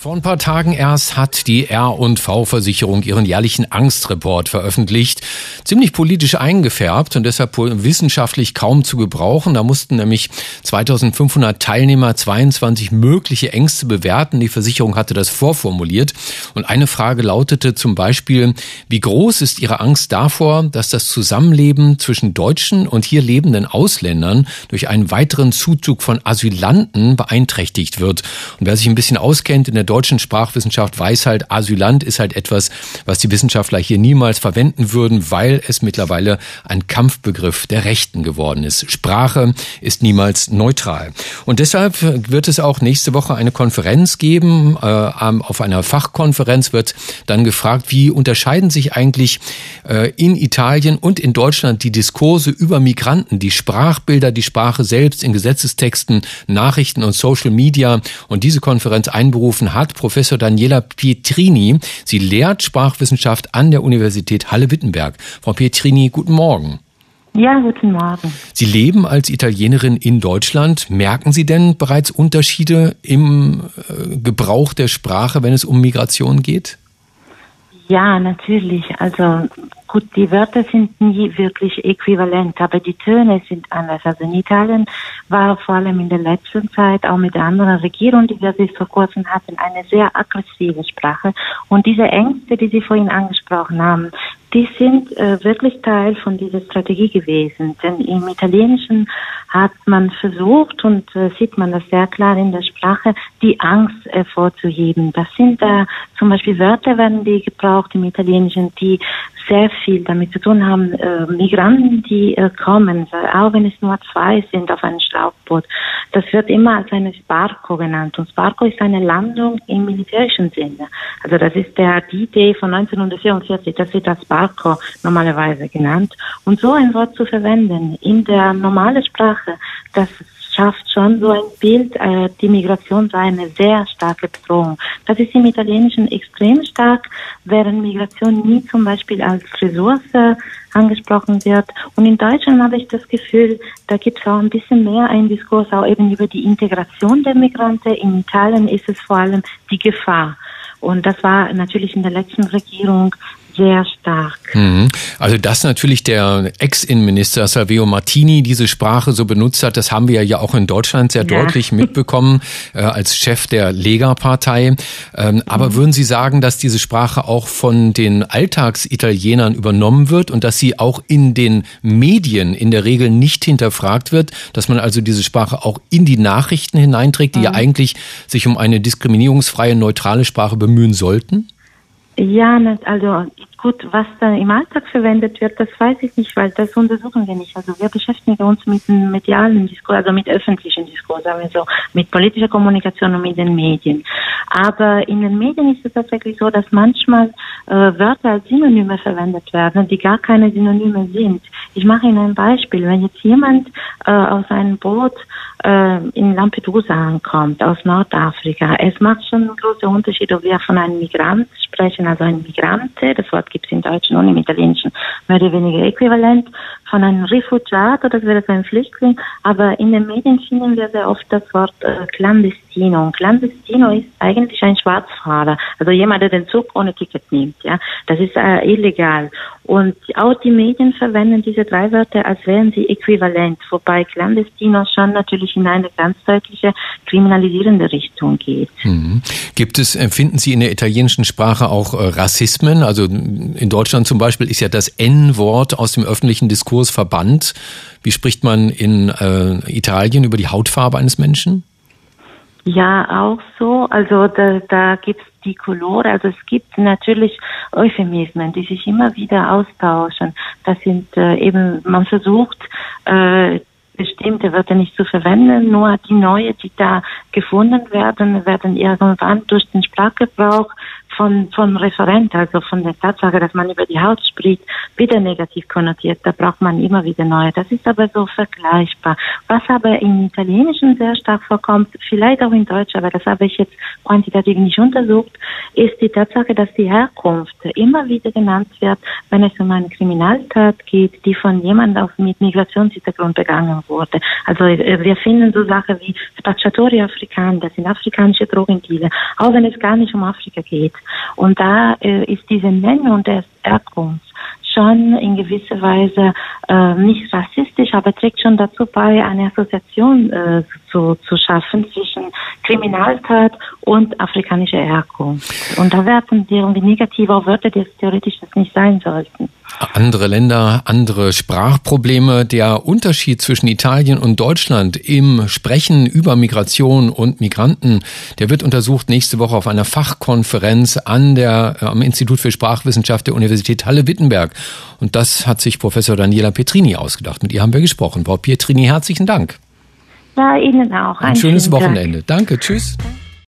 Vor ein paar Tagen erst hat die R&V-Versicherung ihren jährlichen Angstreport veröffentlicht. Ziemlich politisch eingefärbt und deshalb wissenschaftlich kaum zu gebrauchen. Da mussten nämlich 2500 Teilnehmer 22 mögliche Ängste bewerten. Die Versicherung hatte das vorformuliert. Und eine Frage lautete zum Beispiel, wie groß ist Ihre Angst davor, dass das Zusammenleben zwischen Deutschen und hier lebenden Ausländern durch einen weiteren Zuzug von Asylanten beeinträchtigt wird? Und wer sich ein bisschen auskennt in der deutschen Sprachwissenschaft weiß halt, Asylant ist halt etwas, was die Wissenschaftler hier niemals verwenden würden, weil es mittlerweile ein Kampfbegriff der Rechten geworden ist. Sprache ist niemals neutral. Und deshalb wird es auch nächste Woche eine Konferenz geben. Auf einer Fachkonferenz wird dann gefragt, wie unterscheiden sich eigentlich in Italien und in Deutschland die Diskurse über Migranten, die Sprachbilder, die Sprache selbst in Gesetzestexten, Nachrichten und Social Media. Und diese Konferenz einberufen hat Professor Daniela Pietrini. Sie lehrt Sprachwissenschaft an der Universität Halle-Wittenberg. Frau Pietrini, guten Morgen. Ja, guten Morgen. Sie leben als Italienerin in Deutschland. Merken Sie denn bereits Unterschiede im Gebrauch der Sprache, wenn es um Migration geht? Ja, natürlich. Also gut, die Wörter sind nie wirklich äquivalent, aber die Töne sind anders. Also in Italien war vor allem in der letzten Zeit, auch mit der anderen Regierung, die wir bis vor kurzem hatten, eine sehr aggressive Sprache. Und diese Ängste, die Sie vorhin angesprochen haben, die sind wirklich Teil von dieser Strategie gewesen. Denn im Italienischen hat man versucht, und sieht man das sehr klar in der Sprache, die Angst hervorzuheben. Das sind zum Beispiel Wörter, werden die gebraucht im Italienischen, die sehr viel damit zu tun haben, Migranten, die kommen, auch wenn es nur 2 sind auf einem Schlauchboot. Das wird immer als eine Sbarco genannt. Und Sbarco ist eine Landung im militärischen Sinne. Also das ist der D-Day von 1944, das wird als Sbarco normalerweise genannt. Und so ein Wort zu verwenden in der normalen Sprache, das schafft schon so ein Bild, die Migration sei eine sehr starke Bedrohung. Das ist im Italienischen extrem stark, während Migration nie zum Beispiel als Ressource angesprochen wird. Und in Deutschland habe ich das Gefühl, da gibt es auch ein bisschen mehr einen Diskurs auch eben über die Integration der Migranten. In Italien ist es vor allem die Gefahr. Und das war natürlich in der letzten Regierung sehr stark. Also dass natürlich der Ex-Innenminister Salvio Martini diese Sprache so benutzt hat, das haben wir ja auch in Deutschland sehr deutlich mitbekommen als Chef der Lega-Partei. Aber würden Sie sagen, dass diese Sprache auch von den Alltagsitalienern übernommen wird und dass sie auch in den Medien in der Regel nicht hinterfragt wird, dass man also diese Sprache auch in die Nachrichten hineinträgt, die ja eigentlich sich um eine diskriminierungsfreie, neutrale Sprache bemühen sollten? Ja, also gut, was da im Alltag verwendet wird, das weiß ich nicht, weil das untersuchen wir nicht. Also wir beschäftigen uns mit dem medialen Diskurs, also mit öffentlichen Diskurs, sagen wir so, mit politischer Kommunikation und mit den Medien. Aber in den Medien ist es tatsächlich so, dass manchmal Wörter als Synonyme verwendet werden, die gar keine Synonyme sind. Ich mache Ihnen ein Beispiel. Wenn jetzt jemand aus einem Boot in Lampedusa ankommt, aus Nordafrika, es macht schon einen großen Unterschied, ob wir von einem Migrant sprechen, also ein Migrante, das Wort gibt es im Deutschen und im Italienischen mehr oder weniger äquivalent, von einem Rifugiato, das wäre so ein Flüchtling, aber in den Medien finden wir sehr oft das Wort Clandestino. Und Clandestino ist eigentlich ein Schwarzfahrer, also jemand, der den Zug ohne Ticket nimmt, ja. Das ist illegal. Und auch die Medien verwenden diese 3 Wörter, als wären sie äquivalent, wobei Clandestino schon natürlich in eine ganz deutliche kriminalisierende Richtung geht. Finden Sie in der italienischen Sprache auch Rassismen? Also in Deutschland zum Beispiel ist ja das N-Wort aus dem öffentlichen Diskurs verbannt. Wie spricht man in Italien über die Hautfarbe eines Menschen? Ja, auch so. Also da gibt's die Colore. Also es gibt natürlich Euphemismen, die sich immer wieder austauschen. Das sind eben, man versucht, bestimmte Wörter nicht zu verwenden, nur die neue, die da gefunden werden irgendwann durch den Sprachgebrauch von Referent, also von der Tatsache, dass man über die Haut spricht, wieder negativ konnotiert. Da braucht man immer wieder neue. Das ist aber so vergleichbar. Was aber im Italienischen sehr stark vorkommt, vielleicht auch in Deutsch, aber das habe ich jetzt quantitativ nicht untersucht, ist die Tatsache, dass die Herkunft immer wieder genannt wird, wenn es um eine Kriminaltat geht, die von jemandem mit Migrationshintergrund begangen wurde. Also wir finden so Sachen wie Spacciatori Afrikaner, das sind afrikanische Drogendealer, auch wenn es gar nicht um Afrika geht. Und da ist diese Nennung der Herkunft schon in gewisser Weise nicht rassistisch, aber trägt schon dazu bei, eine Assoziation zu schaffen zwischen Kriminaltat und afrikanischer Herkunft. Und da werden irgendwie negative Wörter, die theoretisch das nicht sein sollten. Andere Länder, andere Sprachprobleme. Der Unterschied zwischen Italien und Deutschland im Sprechen über Migration und Migranten, der wird untersucht nächste Woche auf einer Fachkonferenz am Institut für Sprachwissenschaft der Universität Halle-Wittenberg. Und das hat sich Professor Daniela Petrini ausgedacht. Mit ihr haben wir gesprochen. Frau Petrini, herzlichen Dank. Ja, Ihnen auch. Ein schönes Wochenende. Danke, tschüss.